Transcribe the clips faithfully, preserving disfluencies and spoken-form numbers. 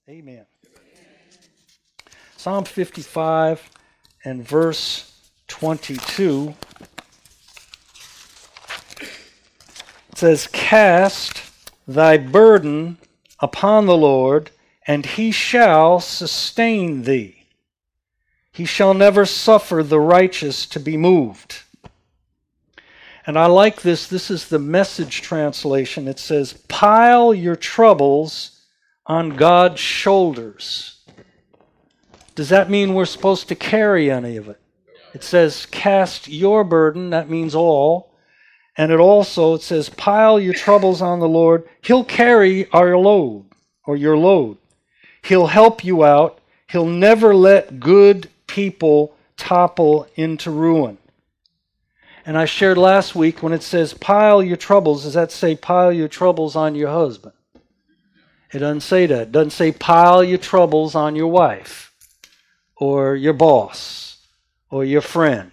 Amen. Psalm fifty-five and verse twenty-two. It says, "Cast thy burden upon the Lord, and he shall sustain thee. He shall never suffer the righteous to be moved." And I like this. This is the Message translation. It says, "Pile your troubles on God's shoulders." Does that mean we're supposed to carry any of it? It says, "Cast your burden." That means all. And it also, it says, "Pile your troubles on the Lord. He'll carry our load, or your load. He'll help you out. He'll never let good people topple into ruin." And I shared last week when it says, "Pile your troubles," does that say pile your troubles on your husband? It doesn't say that. It doesn't say pile your troubles on your wife, or your boss, or your friend.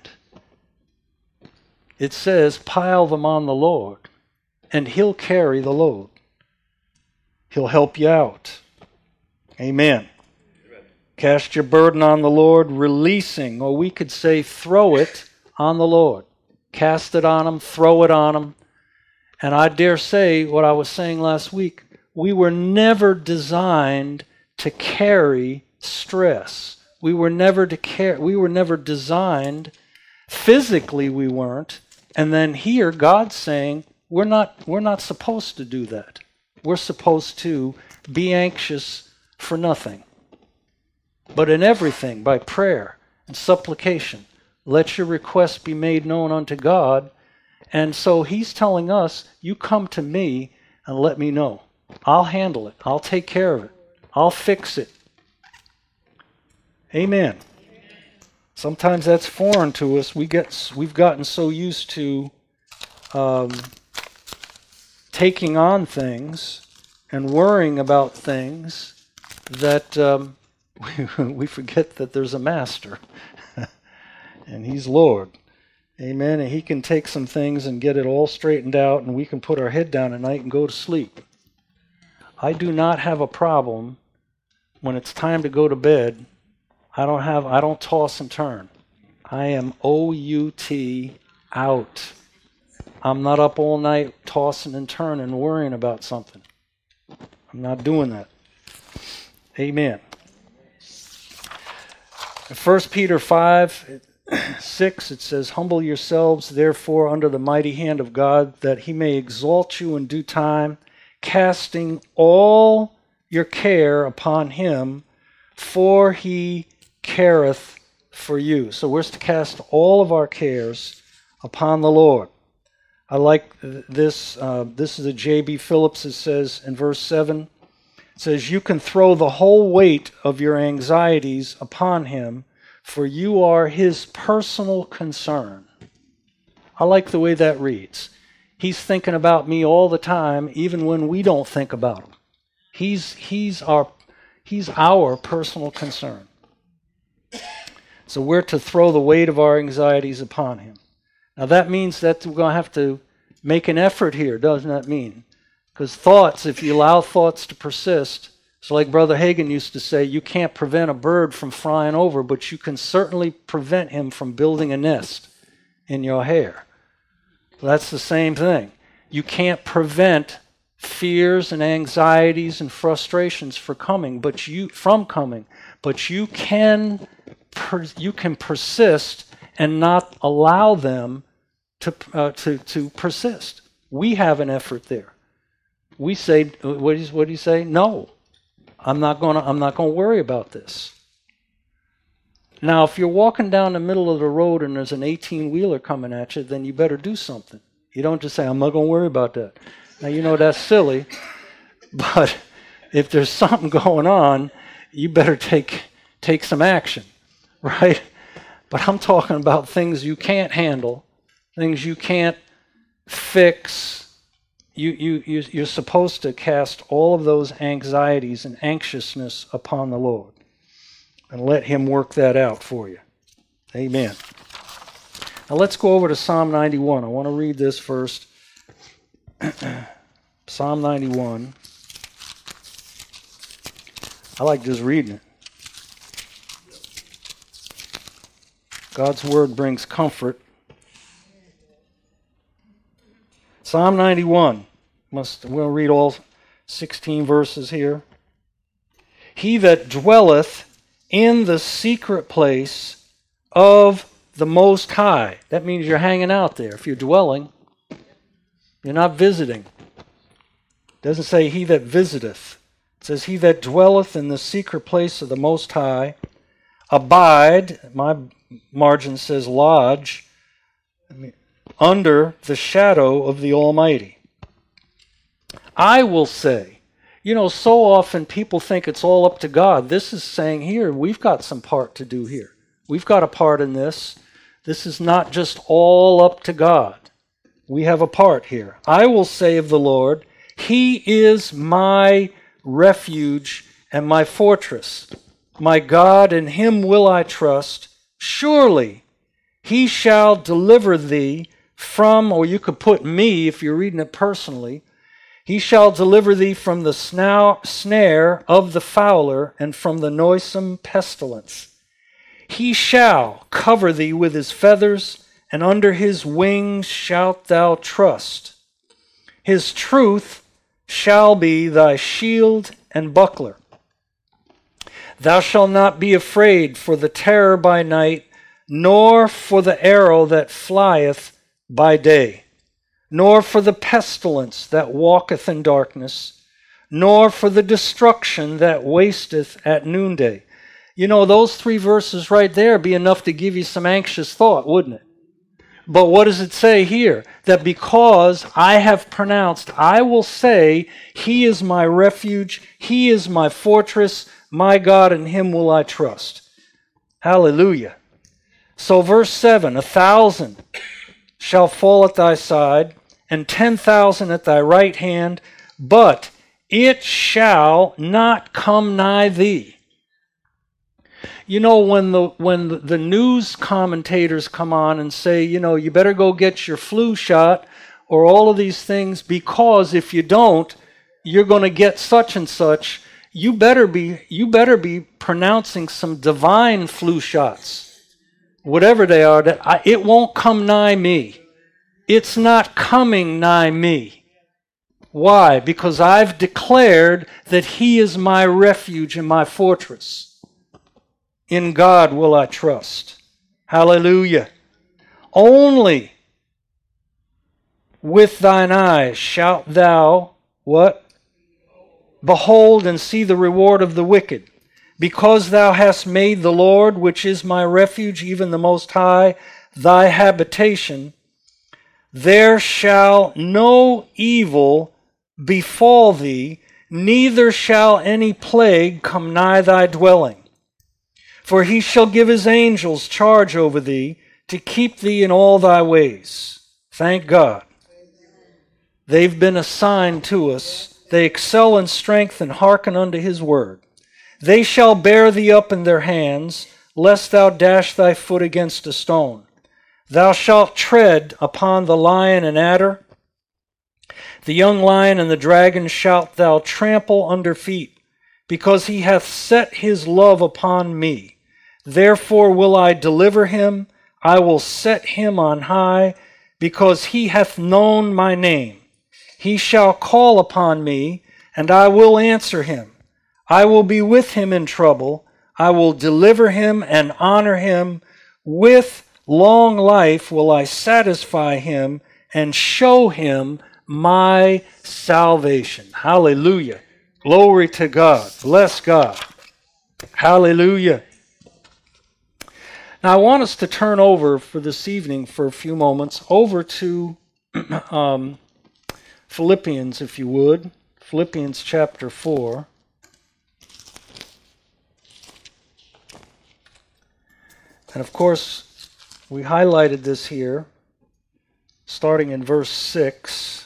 It says pile them on the Lord, and He'll carry the load. He'll help you out. Amen. Amen. Cast your burden on the Lord, releasing, or we could say throw it on the Lord. Cast it on Him, throw it on Him. And I dare say what I was saying last week, we were never designed to carry stress. We were never to care. We were never designed, physically we weren't. And then here God's saying we're not we're not supposed to do that. We're supposed to be anxious for nothing, but in everything by prayer and supplication let your requests be made known unto God. And so He's telling us, you come to me and let me know. I'll handle it. I'll take care of it. I'll fix it. Amen. Sometimes that's foreign to us. We get, we've gotten so used to um, taking on things and worrying about things that um, we, we forget that there's a master. And He's Lord. Amen. And He can take some things and get it all straightened out, and we can put our head down at night and go to sleep. I do not have a problem when it's time to go to bed. I don't have, I don't toss and turn. I am O U T, out. I'm not up all night tossing and turning, worrying about something. I'm not doing that. Amen. In First Peter five, six, it says, "Humble yourselves, therefore, under the mighty hand of God, that He may exalt you in due time, casting all your care upon Him, for He careth for you." So we're to cast all of our cares upon the Lord. I like this. Uh, this is a J B Phillips. It says in verse seven, it says, "You can throw the whole weight of your anxieties upon Him, for you are His personal concern." I like the way that reads. He's thinking about me all the time, even when we don't think about Him. He's, he's, our, he's our personal concern. So we're to throw the weight of our anxieties upon Him. Now that means that we're going to have to make an effort here, doesn't that mean? Because thoughts, if you allow thoughts to persist, it's like Brother Hagin used to say, you can't prevent a bird from flying over, but you can certainly prevent him from building a nest in your hair. That's the same thing. You can't prevent fears and anxieties and frustrations for coming, but you from coming, but you can per, you can persist and not allow them to uh, to to persist. We have an effort there. We say, what do you, what do you say? No, I'm not going to. I'm not going to worry about this. Now, if you're walking down the middle of the road and there's an eighteen-wheeler coming at you, then you better do something. You don't just say, "I'm not going to worry about that." Now, you know that's silly, but if there's something going on, you better take take some action, right? But I'm talking about things you can't handle, things you can't fix. You, you, you, you're supposed to cast all of those anxieties and anxiousness upon the Lord and let Him work that out for you. Amen. Now let's go over to Psalm ninety-one. I want to read this first. Psalm ninety-one. I like just reading it. God's word brings comfort. Psalm ninety-one. Must, we'll read all sixteen verses here. He that dwelleth in the secret place of the Most High. That means you're hanging out there. If you're dwelling, you're not visiting. It doesn't say he that visiteth. It says he that dwelleth in the secret place of the Most High. Abide, my margin says lodge, under the shadow of the Almighty. I will say, you know, so often people think it's all up to God. This is saying here, we've got some part to do here. We've got a part in this. This is not just all up to God. We have a part here. I will say of the Lord, He is my refuge and my fortress. My God, in Him will I trust. Surely He shall deliver thee from, or you could put me if you're reading it personally, He shall deliver thee from the snare of the fowler and from the noisome pestilence. He shall cover thee with His feathers, and under His wings shalt thou trust. His truth shall be thy shield and buckler. Thou shalt not be afraid for the terror by night, nor for the arrow that flieth by day, nor for the pestilence that walketh in darkness, nor for the destruction that wasteth at noonday. You know, those three verses right there be enough to give you some anxious thought, wouldn't it? But what does it say here? That because I have pronounced, I will say, He is my refuge, He is my fortress, my God, in Him will I trust. Hallelujah. So verse seven, a thousand shall fall at thy side, and ten thousand at thy right hand, but it shall not come nigh thee. You know, when the when the news commentators come on and say, you know, you better go get your flu shot or all of these things, because if you don't, you're going to get such and such. You better be you better be pronouncing some divine flu shots, whatever they are. That I, it won't come nigh me. It's not coming nigh me. Why? Because I've declared that He is my refuge and my fortress. In God will I trust. Hallelujah. Only with thine eyes shalt thou, what? Behold and see the reward of the wicked. Because thou hast made the Lord, which is my refuge, even the Most High, thy habitation, there shall no evil befall thee, neither shall any plague come nigh thy dwelling. For He shall give His angels charge over thee, to keep thee in all thy ways. Thank God. They've been assigned to us. They excel in strength and hearken unto His word. They shall bear thee up in their hands, lest thou dash thy foot against a stone. Thou shalt tread upon the lion and adder. The young lion and the dragon shalt thou trample under feet, because He hath set His love upon me. Therefore will I deliver him, I will set him on high, because he hath known my name. He shall call upon me, and I will answer him. I will be with him in trouble. I will deliver him and honor him. With long life will I satisfy him and show him my salvation. Hallelujah. Glory to God. Bless God. Hallelujah. Now, I want us to turn over for this evening for a few moments over to um, Philippians, if you would. Philippians chapter four. And of course, we highlighted this here, starting in verse six.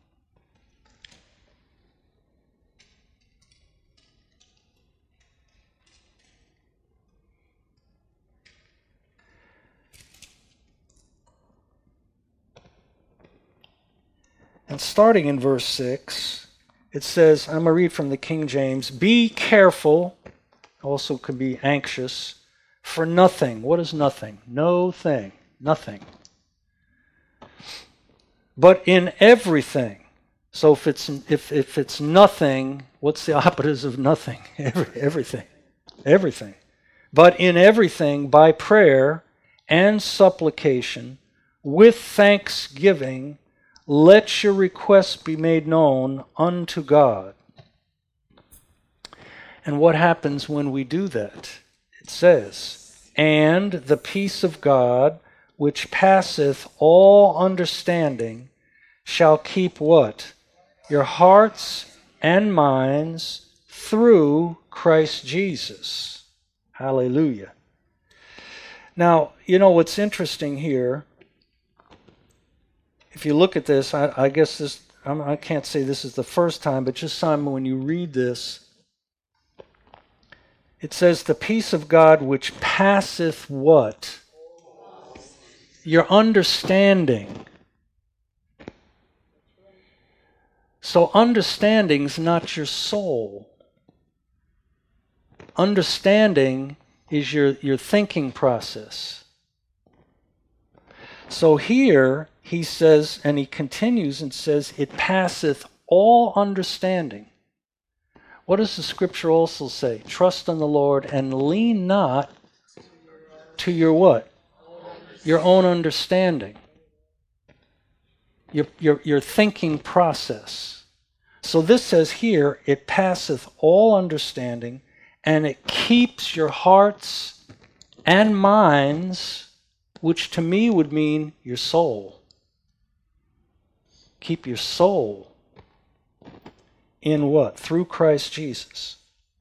And starting in verse six, it says, I'm going to read from the King James, be careful Also could be anxious for nothing. What is nothing? No thing. Nothing. But in everything. So if it's if if it's nothing, what's the opposite of nothing? Every, everything. Everything. But in everything, by prayer and supplication, with thanksgiving, let your requests be made known unto God. And what happens when we do that? It says, and the peace of God, which passeth all understanding, shall keep what? Your hearts and minds through Christ Jesus. Hallelujah. Now, you know what's interesting here, if you look at this, I, I guess this, I'm, I can't say this is the first time, but just Simon, when you read this, it says, the peace of God which passeth what? Your understanding. So understanding's not your soul. Understanding is your, your thinking process. So here he says, and he continues and says, it passeth all understanding. What does the scripture also say? Trust in the Lord and lean not to your what? Your own understanding. Your, your, your thinking process. So this says here, it passeth all understanding, and it keeps your hearts and minds, which to me would mean your soul. Keep your soul in what? Through Christ Jesus.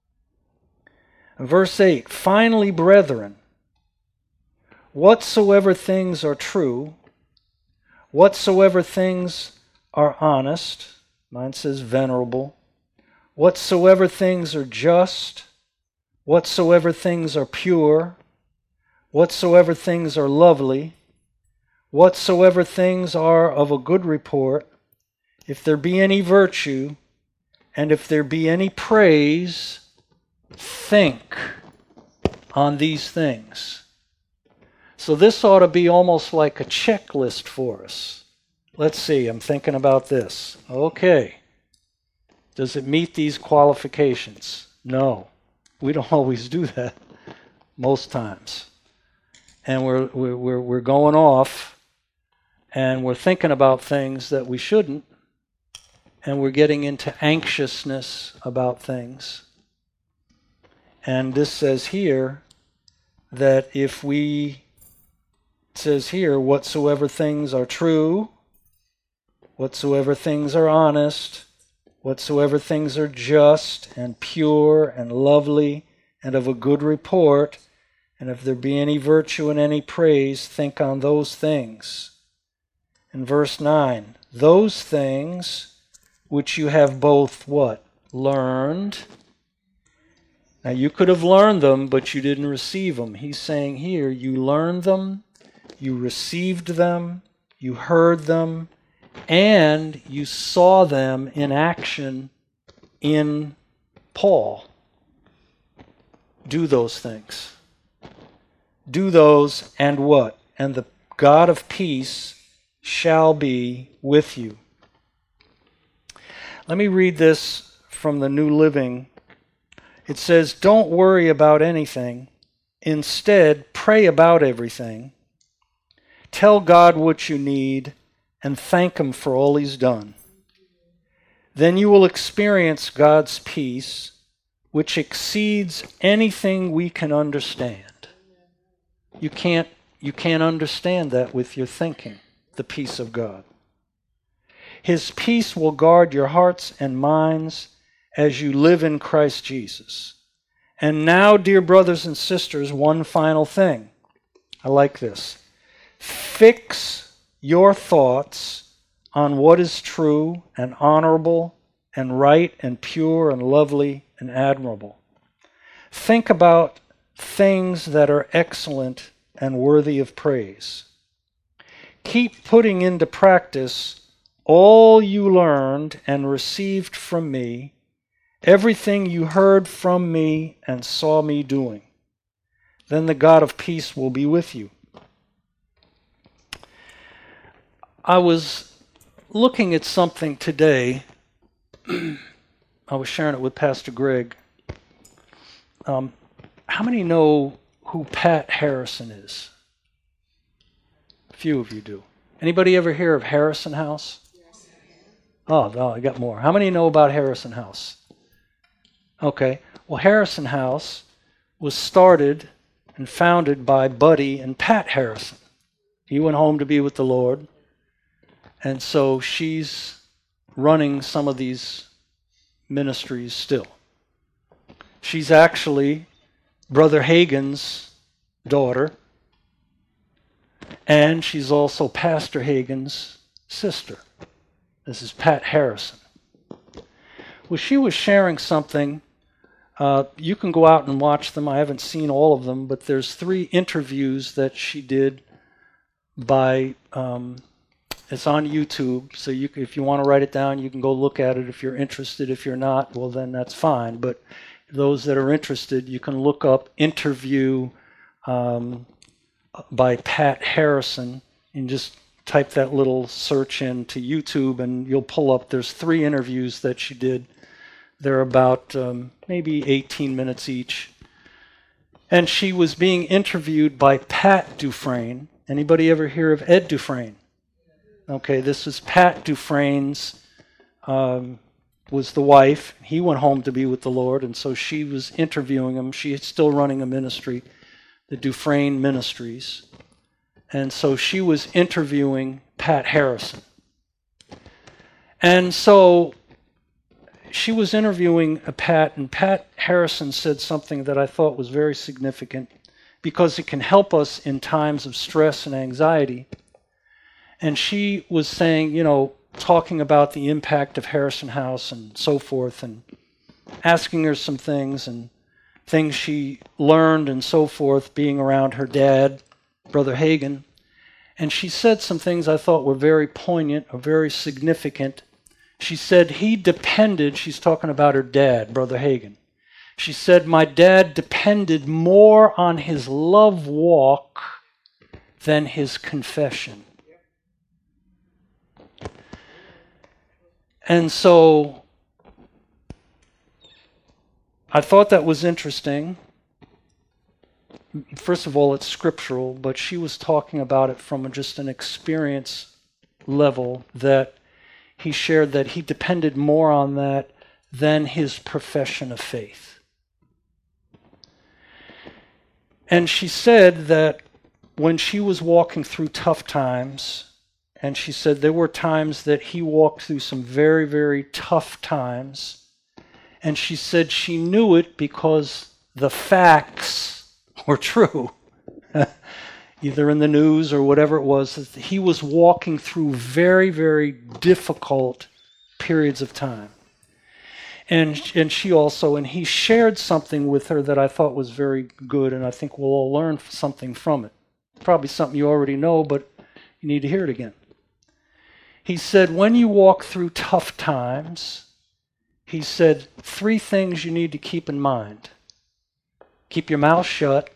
Verse eight, finally, brethren, whatsoever things are true, whatsoever things are honest, mine says venerable, whatsoever things are just, whatsoever things are pure, whatsoever things are lovely, whatsoever things are of a good report, if there be any virtue, and if there be any praise, think on these things. So this ought to be almost like a checklist for us. Let's see, I'm thinking about this. Okay. Does it meet these qualifications? No. We don't always do that most times. And we're we're we're going off and we're thinking about things that we shouldn't, and we're getting into anxiousness about things. And this says here that if we, it says here, whatsoever things are true, whatsoever things are honest, whatsoever things are just and pure and lovely and of a good report, and if there be any virtue and any praise, think on those things. In verse nine, those things which you have both what? Learned. Now you could have learned them, but you didn't receive them. He's saying here, you learned them, you received them, you heard them, and you saw them in action in Paul. Do those things. Do those, and what? And the God of peace shall be with you. Let me read this from the New Living. It says, don't worry about anything. Instead, pray about everything. Tell God what you need and thank Him for all He's done. Then you will experience God's peace, which exceeds anything we can understand. You can't, you can't understand that with your thinking, the peace of God. His peace will guard your hearts and minds as you live in Christ Jesus. And now, dear brothers and sisters, one final thing. I like this. Fix your thoughts on what is true and honorable and right and pure and lovely and admirable. Think about things that are excellent and worthy of praise. Keep putting into practice all you learned and received from me everything you heard from me and saw me doing. Then the God of peace will be with you. I was looking at something today. I was sharing it with Pastor Greg. Um, how many know who Pat Harrison is? A few of you do. Anybody ever hear of Harrison House? Oh, no, I got more. How many know about Harrison House? Okay. Well, Harrison House was started and founded by Buddy and Pat Harrison. He went home to be with the Lord. And so she's running some of these ministries still. She's actually Brother Hagin's daughter, and she's also Pastor Hagin's sister. This is Pat Harrison. Well, she was sharing something. Uh, you can go out and watch them. I haven't seen all of them, but there's three interviews that she did by... Um, It's on YouTube, so you, if you want to write it down, you can go look at it if you're interested. If you're not, well, then that's fine. But those that are interested, you can look up interview um, by Pat Harrison and just type that little search into YouTube, and you'll pull up. There's three interviews that she did. They're about um, maybe eighteen minutes each. And she was being interviewed by Pat Dufresne. Anybody ever hear of Ed Dufresne? Okay, this was Pat Dufresne's, um, was the wife. He went home to be with the Lord, and so she was interviewing him. She is still running a ministry, the Dufresne Ministries. And so she was interviewing Pat Harrison. And so she was interviewing a Pat, and Pat Harrison said something that I thought was very significant because it can help us in times of stress and anxiety. And she was saying, you know, talking about the impact of Harrison House and so forth, and asking her some things and things she learned and so forth, being around her dad, Brother Hagin. And she said some things I thought were very poignant or very significant. She said he depended, she's talking about her dad, Brother Hagin. She said, my dad depended more on his love walk than his confession. And so I thought that was interesting. First of all, it's scriptural, but she was talking about it from just an experience level that he shared that he depended more on that than his profession of faith. And she said that when she was walking through tough times, and she said there were times that he walked through some very, very tough times. And she said she knew it because the facts were true. Either in the news or whatever it was, that he was walking through very, very difficult periods of time. And, and she also, and he shared something with her that I thought was very good, and I think we'll all learn something from it. Probably something you already know, but you need to hear it again. He said, when you walk through tough times, he said, three things you need to keep in mind. Keep your mouth shut.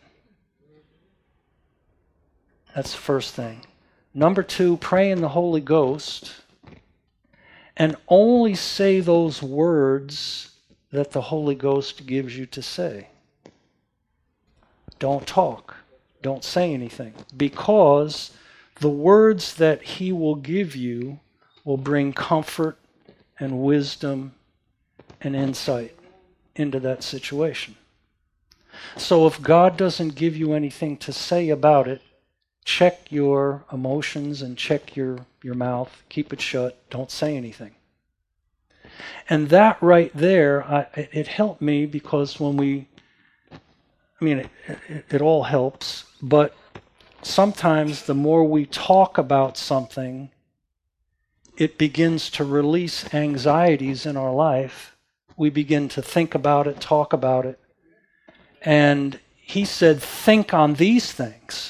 That's the first thing. Number two, pray in the Holy Ghost. And only say those words that the Holy Ghost gives you to say. Don't talk. Don't say anything. Because the words that he will give you will bring comfort and wisdom and insight into that situation. So if God doesn't give you anything to say about it, check your emotions and check your, your mouth. Keep it shut. Don't say anything. And that right there, I, it helped me because when we, I mean, it, it, it all helps, but sometimes the more we talk about something, it begins to release anxieties in our life. We begin to think about it, talk about it. And he said, think on these things.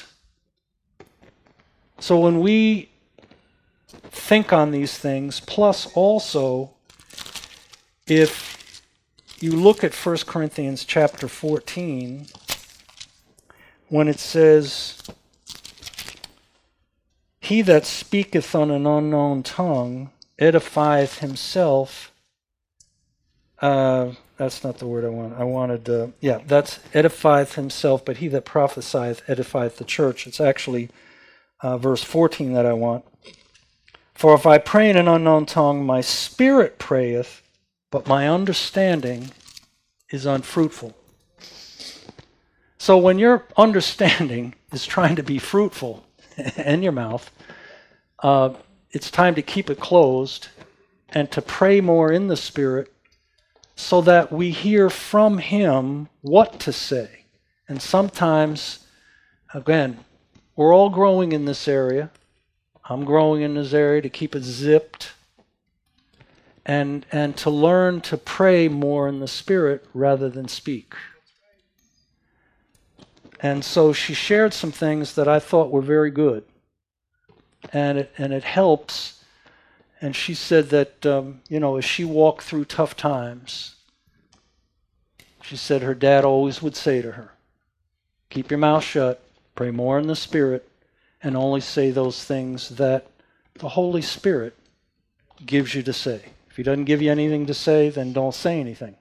So when we think on these things, plus also, if you look at First Corinthians chapter fourteen, when it says, he that speaketh on an unknown tongue edifieth himself. Uh, that's not the word I want. I wanted, uh, yeah, that's edifieth himself, but he that prophesieth edifieth the church. It's actually uh, verse fourteen that I want. For if I pray in an unknown tongue, my spirit prayeth, but my understanding is unfruitful. So when your understanding is trying to be fruitful in your mouth, uh, it's time to keep it closed and to pray more in the Spirit so that we hear from Him what to say. And sometimes, again, we're all growing in this area. I'm growing in this area to keep it zipped and, and to learn to pray more in the Spirit rather than speak. And so she shared some things that I thought were very good. And it, and it helps. And she said that, um, you know, as she walked through tough times, she said her dad always would say to her, keep your mouth shut, pray more in the Spirit, and only say those things that the Holy Spirit gives you to say. If He doesn't give you anything to say, then don't say anything.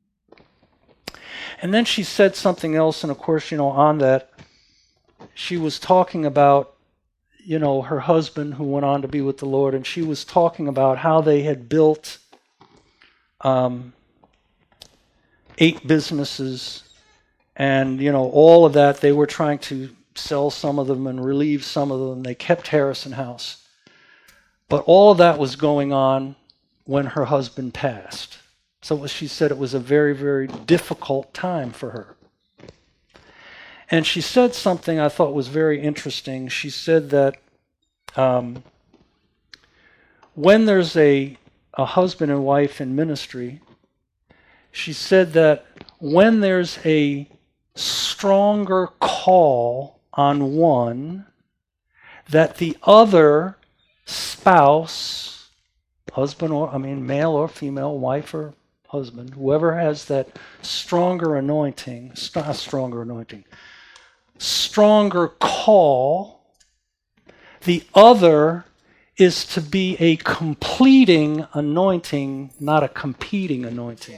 And then she said something else, and of course, you know, on that, she was talking about, you know, her husband who went on to be with the Lord, and she was talking about how they had built um, eight businesses, and, you know, all of that, they were trying to sell some of them and relieve some of them. They kept Harrison House. But all of that was going on when her husband passed. So she said it was a very, very difficult time for her. And she said something I thought was very interesting. She said that um, when there's a, a husband and wife in ministry, she said that when there's a stronger call on one, that the other spouse, husband or, I mean, male or female, wife or husband, whoever has that stronger anointing, not stronger anointing, stronger call, the other is to be a completing anointing, not a competing anointing.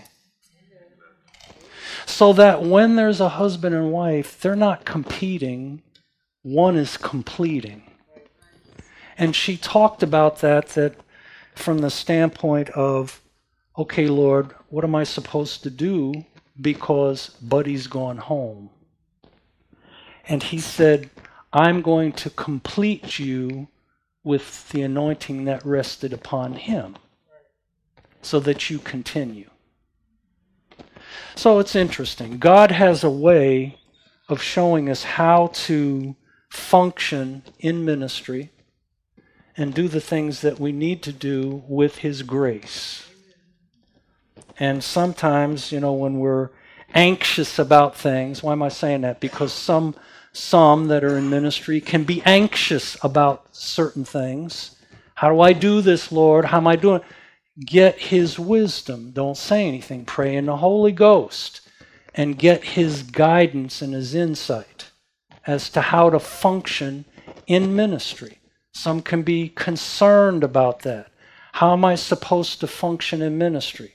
So that when there's a husband and wife, they're not competing, one is completing. And she talked about that, that from the standpoint of, okay, Lord, what am I supposed to do because Buddy's gone home? And He said, I'm going to complete you with the anointing that rested upon him so that you continue. So it's interesting. God has a way of showing us how to function in ministry and do the things that we need to do with His grace. And sometimes, you know, when we're anxious about things, why am I saying that? Because some some that are in ministry can be anxious about certain things. How do I do this, Lord? How am I doing? Get His wisdom. Don't say anything. Pray in the Holy Ghost and get His guidance and His insight as to how to function in ministry. Some can be concerned about that. How am I supposed to function in ministry?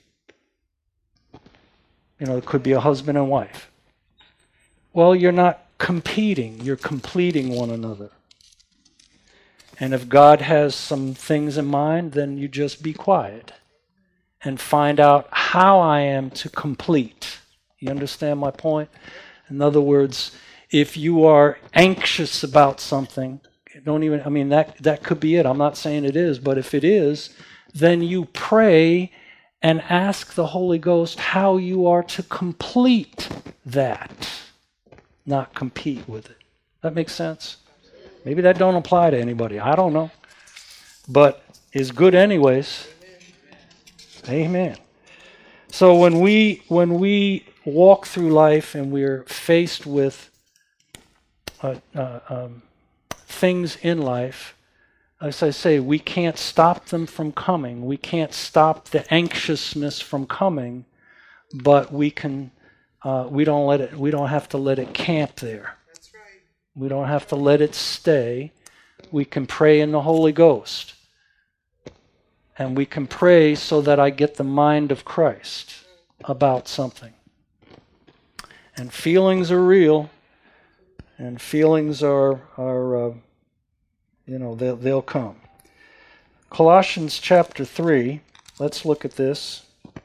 You know, it could be a husband and wife. Well, you're not competing. You're completing one another. And if God has some things in mind, then you just be quiet and find out how I am to complete. You understand my point? In other words, if you are anxious about something, don't even, I mean, that, that could be it. I'm not saying it is, but if it is, then you pray and ask the Holy Ghost how you are to complete that, not compete with it. That makes sense? Maybe that don't apply to anybody. I don't know. But is good anyways. Amen. So when we when we walk through life and we're faced with uh, uh, um, things in life, as I say, we can't stop them from coming. We can't stop the anxiousness from coming. but we can uh, we don't let it we don't have to let it camp there. That's right. We don't have to let it stay. We can pray in the Holy Ghost. And we can pray so that I get the mind of Christ about something. And feelings are real. And feelings are, are uh, you know, they'll, they'll come. Colossians chapter three, let's look at this.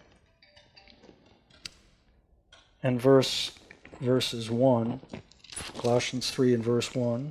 And verse, verses one. Colossians three and verse one.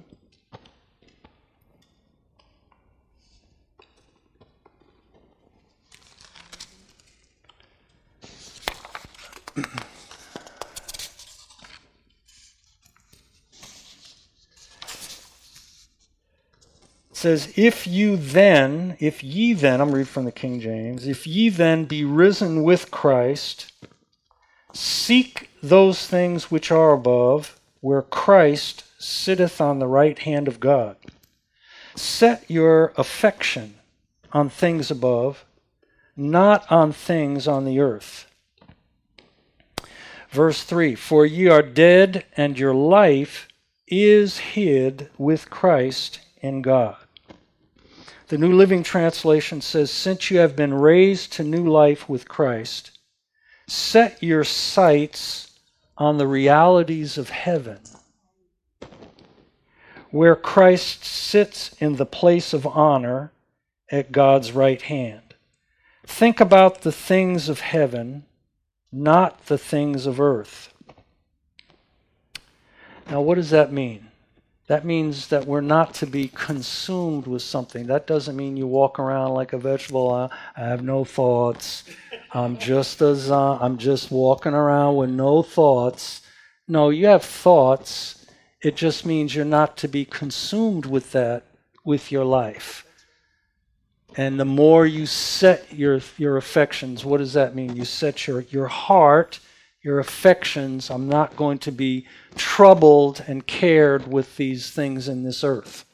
It says, if you then, if ye then, I'm reading from the King James, if ye then be risen with Christ, seek those things which are above, where Christ sitteth on the right hand of God. Set your affection on things above, not on things on the earth. Verse three, for ye are dead, and your life is hid with Christ in God. The New Living Translation says, since you have been raised to new life with Christ, set your sights on the realities of heaven, where Christ sits in the place of honor at God's right hand. Think about the things of heaven, not the things of earth. Now, what does that mean? That means that we're not to be consumed with something. That doesn't mean you walk around like a vegetable. I, I have no thoughts. I'm just a zo- I'm just walking around with no thoughts. No, you have thoughts. It just means you're not to be consumed with that with your life. And the more you set your your affections, what does that mean? You set your, your heart, your affections. I'm not going to be troubled and cared with these things in this earth.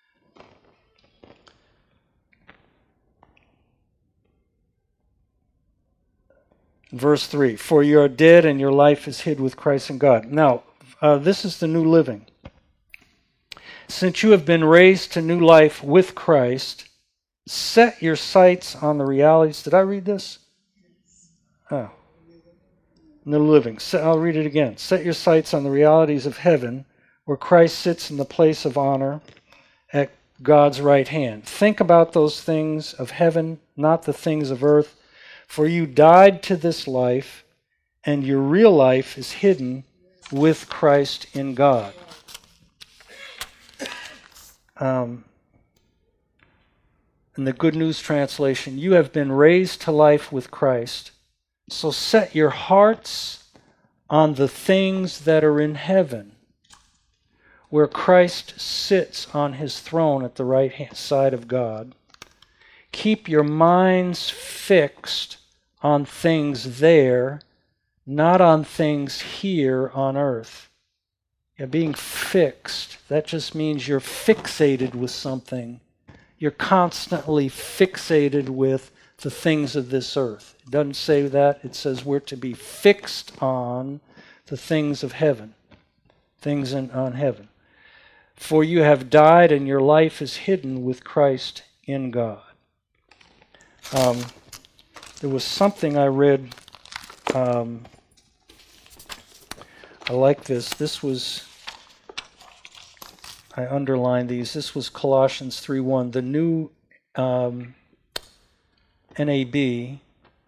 Verse three, for you are dead and your life is hid with Christ in God. Now, uh, this is the New Living. Since you have been raised to new life with Christ, set your sights on the realities. Did I read this? Oh. New Living. I'll read it again. Set your sights on the realities of heaven, where Christ sits in the place of honor at God's right hand. Think about those things of heaven, not the things of earth. For you died to this life, and your real life is hidden with Christ in God. Um, in the Good News Translation, you have been raised to life with Christ. So set your hearts on the things that are in heaven, where Christ sits on his throne at the right hand side of God. Keep your minds fixed on things there, not on things here on earth. Yeah, being fixed, that just means you're fixated with something. You're constantly fixated with the things of this earth. It doesn't say that. It says we're to be fixed on the things of heaven, things in, on heaven. For you have died and your life is hidden with Christ in God. Um, there was something I read. Um, I like this. This was, I underlined these. This was Colossians three one. The new um, N A B,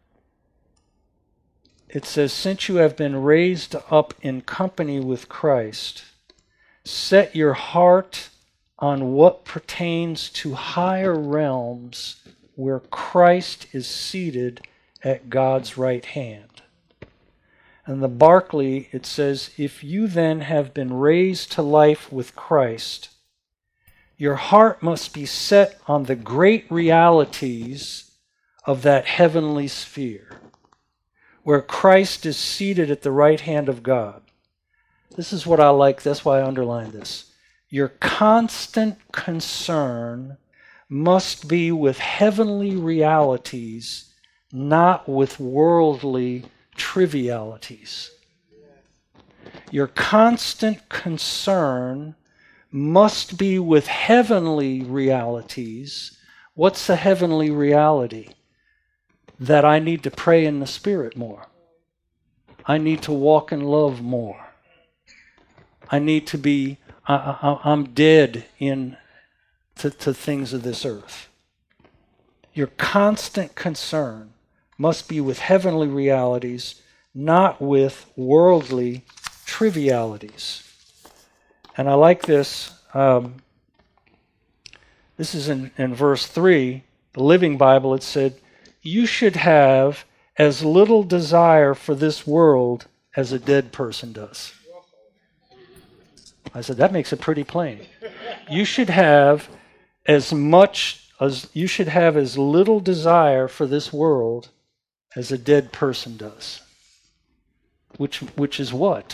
it says, since you have been raised up in company with Christ, set your heart on what pertains to higher realms where Christ is seated at God's right hand. And the Barclay, it says, if you then have been raised to life with Christ, your heart must be set on the great realities of that heavenly sphere, where Christ is seated at the right hand of God. This is what I like. That's why I underline this. Your constant concern must be with heavenly realities, not with worldly trivialities. Your constant concern must be with heavenly realities. What's the heavenly reality? That I need to pray in the Spirit more. I need to walk in love more. I need to be, I, I, I'm dead in to, to things of this earth. Your constant concern must be with heavenly realities, not with worldly trivialities. And I like this. Um, this is in, in verse three, the Living Bible. It said, you should have as little desire for this world as a dead person does. I said, that makes it pretty plain. You should have as much as, you should have as little desire for this world as a dead person does. Which, which is what?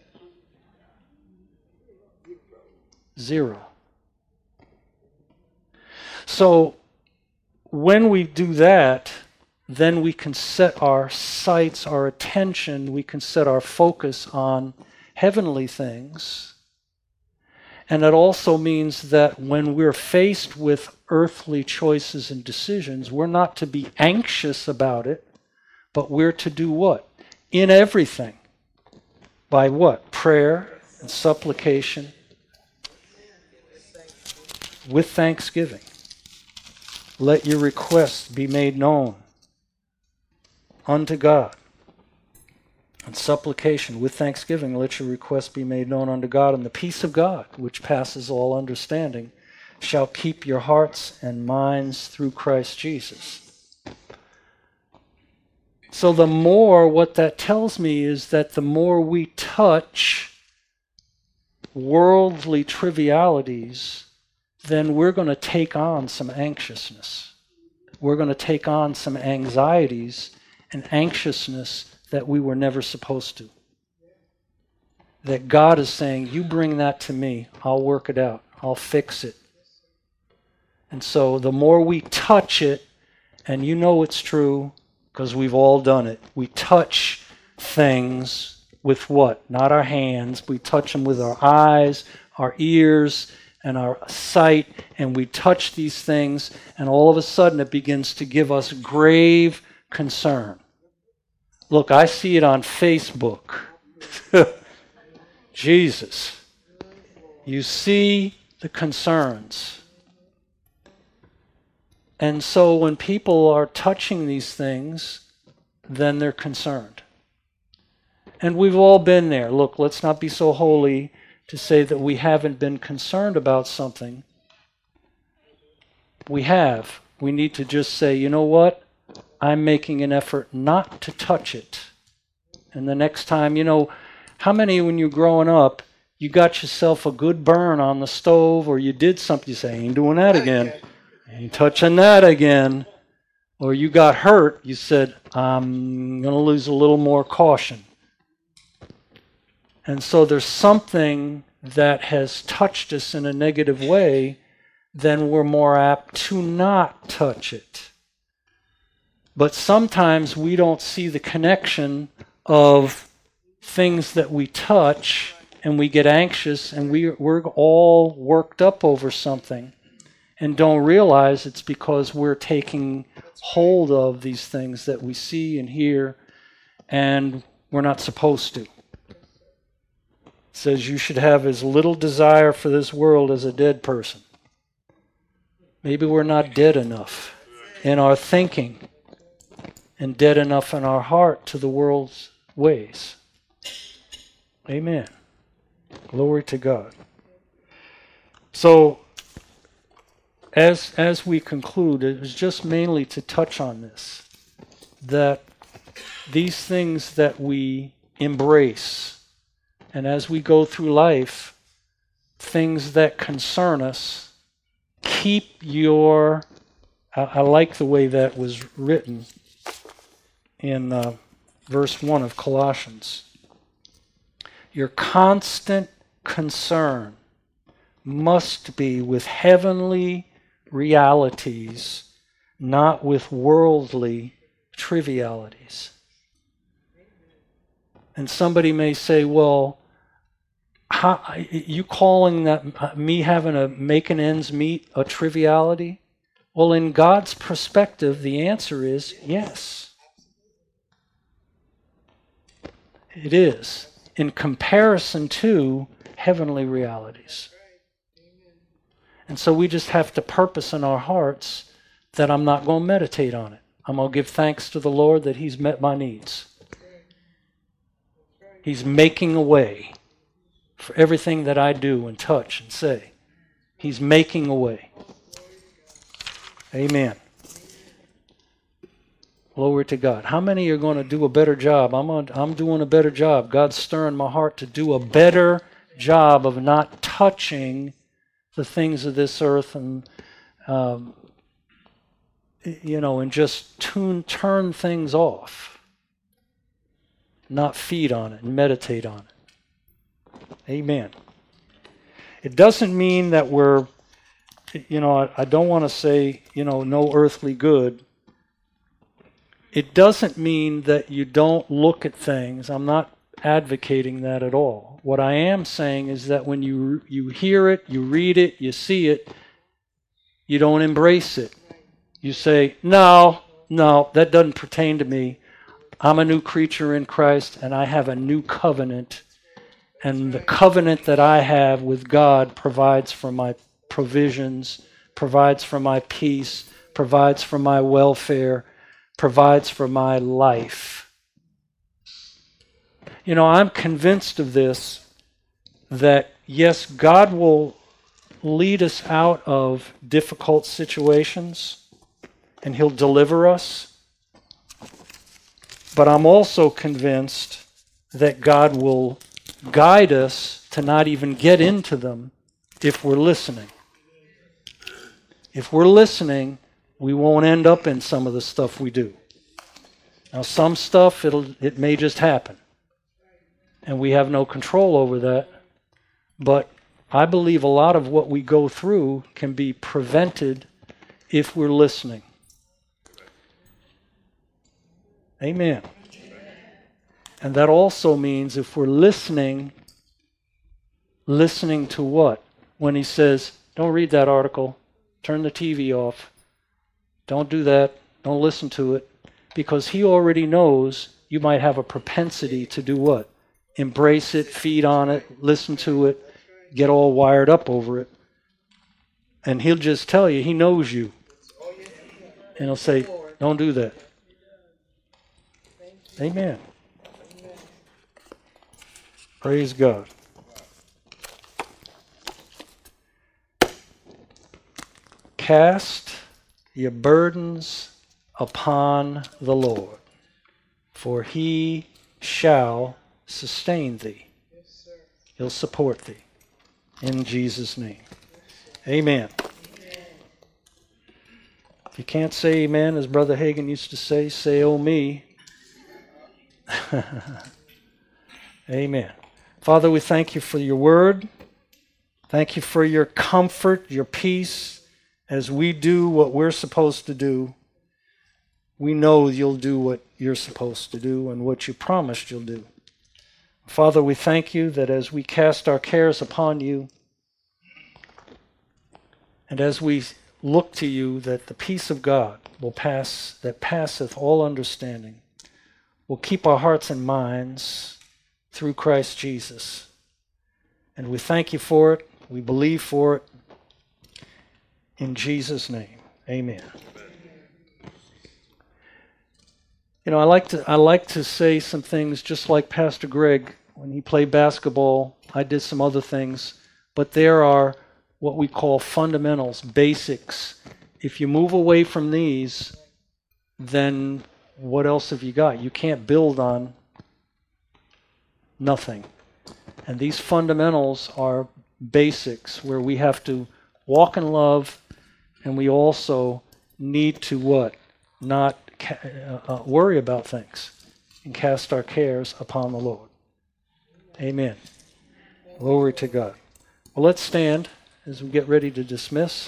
Zero. So when we do that, then we can set our sights, our attention, we can set our focus on heavenly things. And it also means that when we're faced with earthly choices and decisions, we're not to be anxious about it, but we're to do what? In everything. By what? Prayer and supplication with thanksgiving. Let your requests be made known unto God. And supplication with thanksgiving, let your requests be made known unto God. And the peace of God, which passes all understanding, shall keep your hearts and minds through Christ Jesus. So the more, what that tells me is that the more we touch worldly trivialities, then we're going to take on some anxiousness. We're going to take on some anxieties and anxiousness that we were never supposed to. That God is saying, you bring that to me, I'll work it out, I'll fix it. And so the more we touch it, and you know it's true, because we've all done it, we touch things with what? Not our hands, we touch them with our eyes, our ears, and our sight, and we touch these things, and all of a sudden it begins to give us grave concern. Look, I see it on Facebook. Jesus. You see the concerns. And so when people are touching these things, then they're concerned. And we've all been there. Look, let's not be so holy to say that we haven't been concerned about something. We have. We need to just say, you know what? I'm making an effort not to touch it. And the next time, you know, how many when you're growing up, you got yourself a good burn on the stove or you did something, you say, ain't doing that again. Ain't touching that again. Or you got hurt, you said, I'm going to lose a little more caution. And so there's something that has touched us in a negative way, then we're more apt to not touch it. But sometimes we don't see the connection of things that we touch and we get anxious and we, we're all worked up over something and don't realize it's because we're taking hold of these things that we see and hear and we're not supposed to. It says you should have as little desire for this world as a dead person. Maybe we're not dead enough in our thinking and dead enough in our heart to the world's ways. Amen. Glory to God. So, as, as we conclude, it was just mainly to touch on this, that these things that we embrace, and as we go through life, things that concern us, keep your, I, I like the way that was written in uh, verse one of Colossians. Your constant concern must be with heavenly realities, not with worldly trivialities. And somebody may say, well, how, you calling that me having a making ends meet a triviality? Well, in God's perspective, the answer is yes. It is, in comparison to heavenly realities. And so we just have to purpose in our hearts that I'm not going to meditate on it. I'm going to give thanks to the Lord that He's met my needs. He's making a way for everything that I do and touch and say. He's making a way. Amen. Glory to God. How many are going to do a better job? I'm on, I'm doing a better job. God's stirring my heart to do a better job of not touching the things of this earth and, um, you know, and just tune, turn things off. Not feed on it and meditate on it. Amen. It doesn't mean that we're, you know, I, I don't want to say, you know, no earthly good. It doesn't mean that you don't look at things. I'm not advocating that at all. What I am saying is that when you you hear it, you read it, you see it, you don't embrace it. You say, no, no, that doesn't pertain to me. I'm a new creature in Christ, and I have a new covenant. And the covenant that I have with God provides for my provisions, provides for my peace, provides for my welfare, provides for my life. You know, I'm convinced of this, that yes, God will lead us out of difficult situations and He'll deliver us. But I'm also convinced that God will guide us to not even get into them if we're listening. If we're listening, we won't end up in some of the stuff we do. Now, some stuff, it'll it may just happen. And we have no control over that. But I believe a lot of what we go through can be prevented if we're listening. Amen. And that also means if we're listening, listening to what? When He says, don't read that article, turn the T V off, don't do that, don't listen to it, because He already knows you might have a propensity to do what? Embrace it, feed on it, listen to it, get all wired up over it. And He'll just tell you, He knows you. And He'll say, don't do that. Amen. Praise God. Cast your burdens upon the Lord, for He shall sustain thee. He'll support thee. In Jesus' name. Amen. If you can't say amen, as Brother Hagin used to say, say, oh me. Amen. Father, we thank You for Your word. Thank You for Your comfort, Your peace. As we do what we're supposed to do, we know You'll do what You're supposed to do and what You promised You'll do. Father, we thank You that as we cast our cares upon You, and as we look to You, that the peace of God will pass, that passeth all understanding, will keep our hearts and minds through Christ Jesus. And we thank You for it. We believe for it. In Jesus' name, amen. You know, I like to I like to say some things just like Pastor Greg. When he played basketball, I did some other things. But there are what we call fundamentals, basics. If you move away from these, then what else have you got? You can't build on nothing. And these fundamentals are basics where we have to walk in love, and we also need to what? Not uh, worry about things and cast our cares upon the Lord. Amen. Glory to God. Well, let's stand as we get ready to dismiss.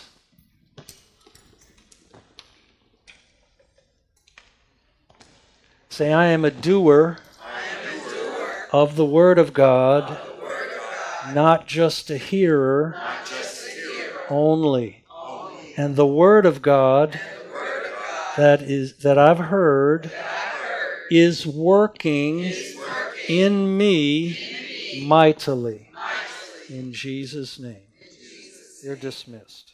Say, I am a doer, I am a doer of the Word of God, not just a hearer only. And the Word of God that is that I've heard is working in me mightily. In Jesus' name. You're dismissed.